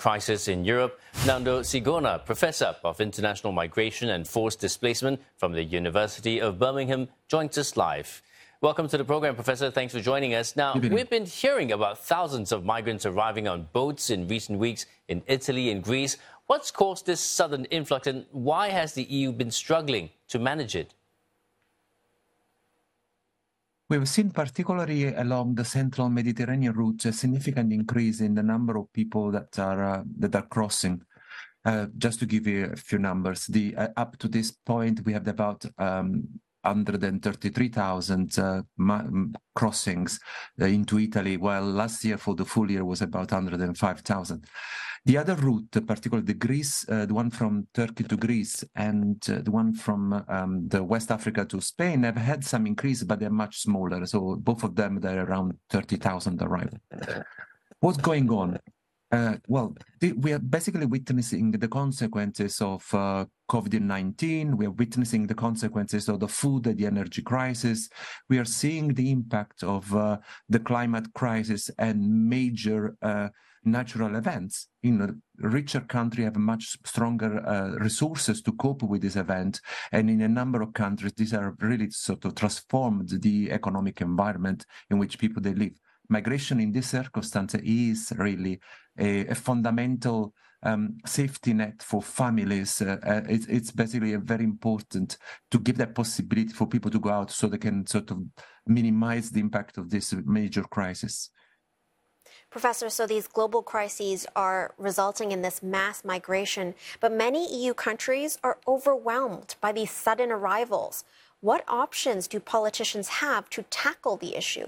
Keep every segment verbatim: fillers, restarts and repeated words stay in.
crisis in Europe. Nando Sigona, Professor of International Migration and Forced Displacement from the University of Birmingham, joins us live. Welcome to the program, Professor. Thanks for joining us. Now, we've been hearing about thousands of migrants arriving on boats in recent weeks in Italy and Greece. What's caused this sudden influx, and why has the E U been struggling to manage it? We've seen, particularly along the central Mediterranean route, a significant increase in the number of people that are uh, that are crossing. Uh, just to give you a few numbers, the uh, up to this point we have about um, one hundred thirty-three thousand uh, crossings uh, into Italy, while last year for the full year was about one hundred five thousand. The other route, particularly the Greece, uh, the one from Turkey to Greece and uh, the one from um, the West Africa to Spain, have had some increase, but they're much smaller. So both of them, they're around thirty thousand arrival. What's going on? Uh, well, the, we are basically witnessing the consequences of uh, COVID nineteen. We are witnessing the consequences of the food and the energy crisis. We are seeing the impact of uh, the climate crisis and major uh, natural events. You know, richer countries have much stronger uh, resources to cope with this event, and in a number of countries, these are really sort of transformed the economic environment in which people they live. Migration in this circumstance is really a, a fundamental um, safety net for families. Uh, uh, it's, it's basically a very important to give that possibility for people to go out so they can sort of minimize the impact of this major crisis. Professor, so these global crises are resulting in this mass migration, but many E U countries are overwhelmed by these sudden arrivals. What options do politicians have to tackle the issue?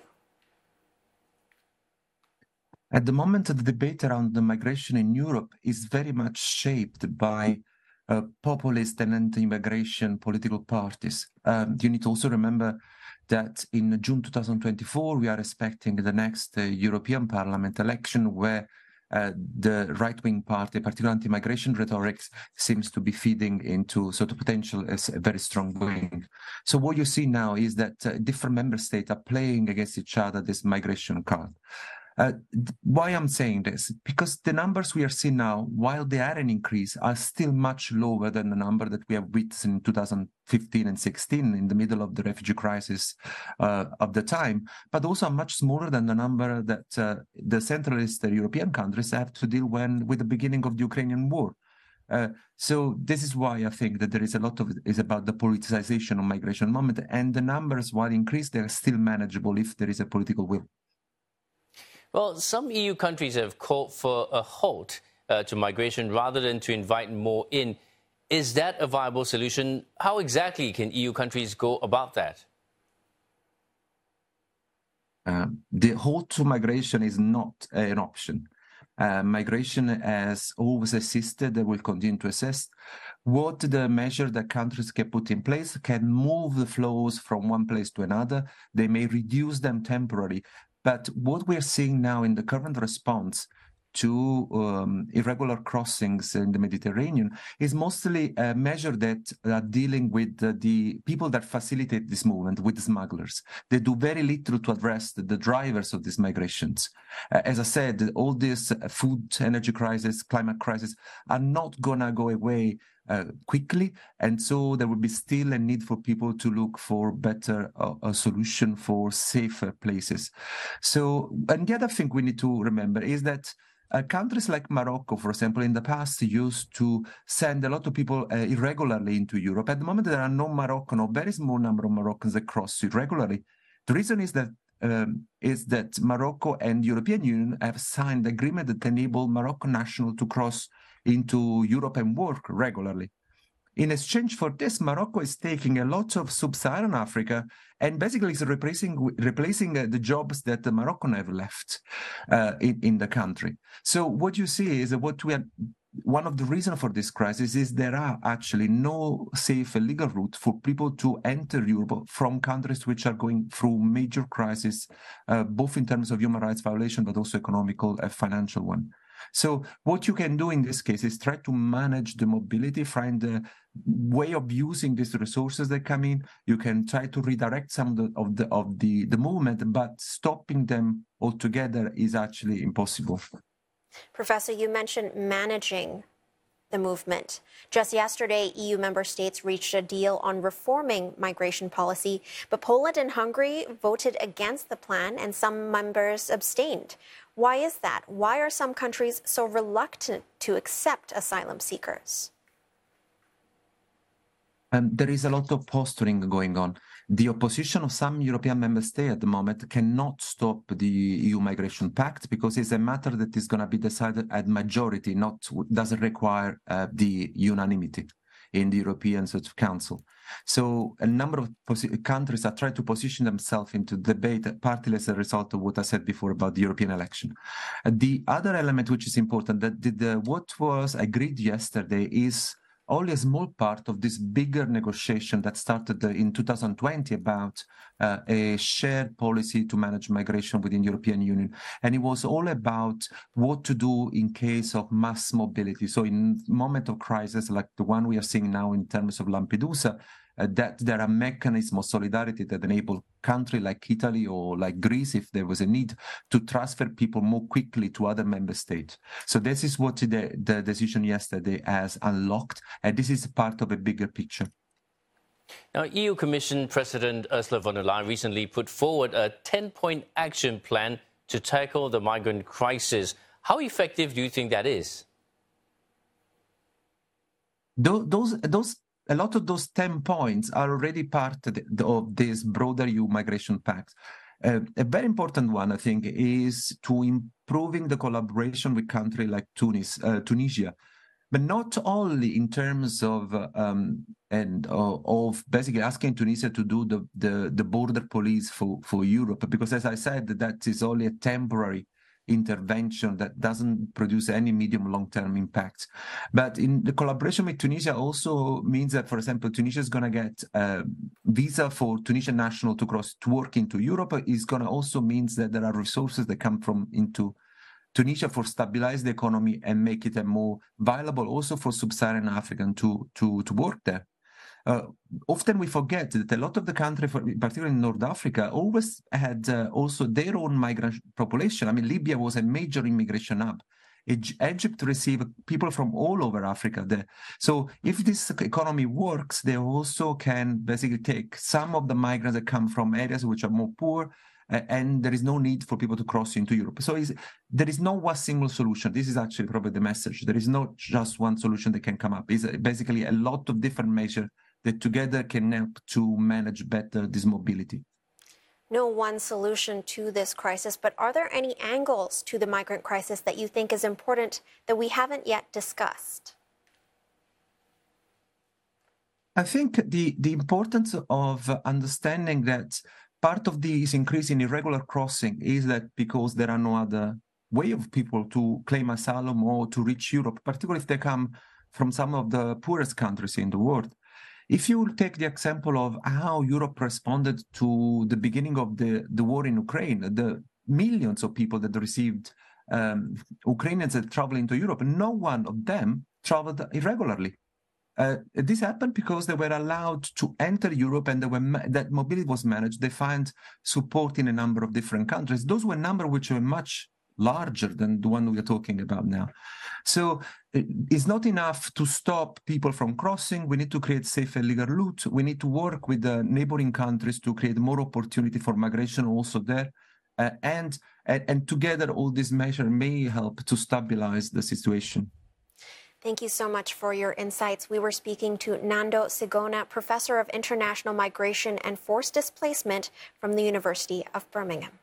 At the moment, the debate around the migration in Europe is very much shaped by uh, populist and anti-immigration political parties. Um, you need to also remember that in June two thousand twenty-four, we are expecting the next uh, European Parliament election where uh, the right-wing party, particularly anti-migration rhetoric, seems to be feeding into sort of potential as a very strong wing. So what you see now is that uh, different member states are playing against each other this migration card. Uh, why I'm saying this? Because the numbers we are seeing now, while they are an increase, are still much lower than the number that we have witnessed in two thousand fifteen and sixteen in the middle of the refugee crisis uh, of the time, but also much smaller than the number that uh, the Central Eastern European countries have to deal when, with the beginning of the Ukrainian war. Uh, so this is why I think that there is a lot of it is about the politicization of migration moment, and the numbers, while increased, they are still manageable if there is a political will. Well, some E U countries have called for a halt uh, to migration rather than to invite more in. Is that a viable solution? How exactly can E U countries go about that? Uh, the halt to migration is not uh, an option. Uh, migration has always existed and will continue to exist. What the measure that countries can put in place can move the flows from one place to another. They may reduce them temporarily. But what we're seeing now in the current response to um, irregular crossings in the Mediterranean is mostly a measure that are dealing with the, the people that facilitate this movement, with the smugglers. They do very little to address the, the drivers of these migrations. Uh, as I said, all this uh, food, energy crisis, climate crisis are not gonna go away Uh, quickly, and so there will be still a need for people to look for better uh, a solution for safer places. So, and the other thing we need to remember is that uh, countries like Morocco, for example, in the past used to send a lot of people uh, irregularly into Europe. At the moment, there are no Moroccan or very small number of Moroccans that cross irregularly. The reason is that Um, is that Morocco and the European Union have signed agreement that enable Moroccan nationals to cross into Europe and work regularly. In exchange for this, Morocco is taking a lot of sub-Saharan Africa and basically is replacing replacing uh, the jobs that the Moroccans have left uh, in, in the country. So what you see is that what we are one of the reasons for this crisis is there are actually no safe legal route for people to enter Europe from countries which are going through major crises, uh, both in terms of human rights violation, but also economical and financial one. So what you can do in this case is try to manage the mobility, find a way of using these resources that come in. You can try to redirect some of the of the, of the, the movement, but stopping them altogether is actually impossible. Professor, you mentioned managing the movement. Just yesterday, E U member states reached a deal on reforming migration policy, but Poland and Hungary voted against the plan and some members abstained. Why is that? Why are some countries so reluctant to accept asylum seekers? Um, there is a lot of posturing going on. The opposition of some European member states at the moment cannot stop the E U Migration Pact because it's a matter that is going to be decided at majority, not doesn't require uh, the unanimity in the European sort of Council. So a number of countries are trying to position themselves into debate, partly as a result of what I said before about the European election. Uh, the other element which is important, that the, the, what was agreed yesterday is only a small part of this bigger negotiation that started in two thousand twenty about uh, a shared policy to manage migration within the European Union. And it was all about what to do in case of mass mobility. So in moment of crisis like the one we are seeing now in terms of Lampedusa, uh, that there are mechanisms of solidarity that enable countries like Italy or like Greece, if there was a need, to transfer people more quickly to other member states. So this is what the, the decision yesterday has unlocked, and this is part of a bigger picture. Now, E U Commission President Ursula von der Leyen recently put forward a ten-point action plan to tackle the migrant crisis. How effective do you think that is? Those, those, a lot of those ten points are already part of, the, of this broader E U Migration Pact. Uh, a very important one, I think, is to improving the collaboration with countries like Tunis, uh, Tunisia. But not only in terms of uh, um, and uh, of basically asking Tunisia to do the, the, the border police for, for Europe, because as I said, that is only a temporary intervention that doesn't produce any medium long-term impact. But in the collaboration with Tunisia also means that, for example, Tunisia is going to get a visa for Tunisian national to cross to work into Europe. Is going to also means that there are resources that come from into Tunisia for stabilize the economy and make it a more viable also for sub-Saharan African to, to, to work there. Uh, often we forget that a lot of the country, particularly in North Africa, always had uh, also their own migrant population. I mean, Libya was a major immigration hub. Egypt received people from all over Africa there. So if this economy works, they also can basically take some of the migrants that come from areas which are more poor, uh, and there is no need for people to cross into Europe. So is, there is no one single solution. This is actually probably the message. There is not just one solution that can come up. It's basically a lot of different measures that together can help to manage better this mobility. No one solution to this crisis, but are there any angles to the migrant crisis that you think is important that we haven't yet discussed? I think the, the importance of understanding that part of this increase in irregular crossing is that because there are no other way of people to claim asylum or to reach Europe, particularly if they come from some of the poorest countries in the world. If you take the example of how Europe responded to the beginning of the, the war in Ukraine, the millions of people that received um, Ukrainians that traveled into Europe, no one of them traveled irregularly. Uh, this happened because they were allowed to enter Europe and they were that mobility was managed. They find support in a number of different countries. Those were numbers which were much larger than the one we are talking about now. So it's not enough to stop people from crossing. We need to create safe and legal routes. We need to work with the neighboring countries to create more opportunity for migration also there. Uh, and, and, and together, all these measures may help to stabilize the situation. Thank you so much for your insights. We were speaking to Nando Sigona, Professor of International Migration and Forced Displacement from the University of Birmingham.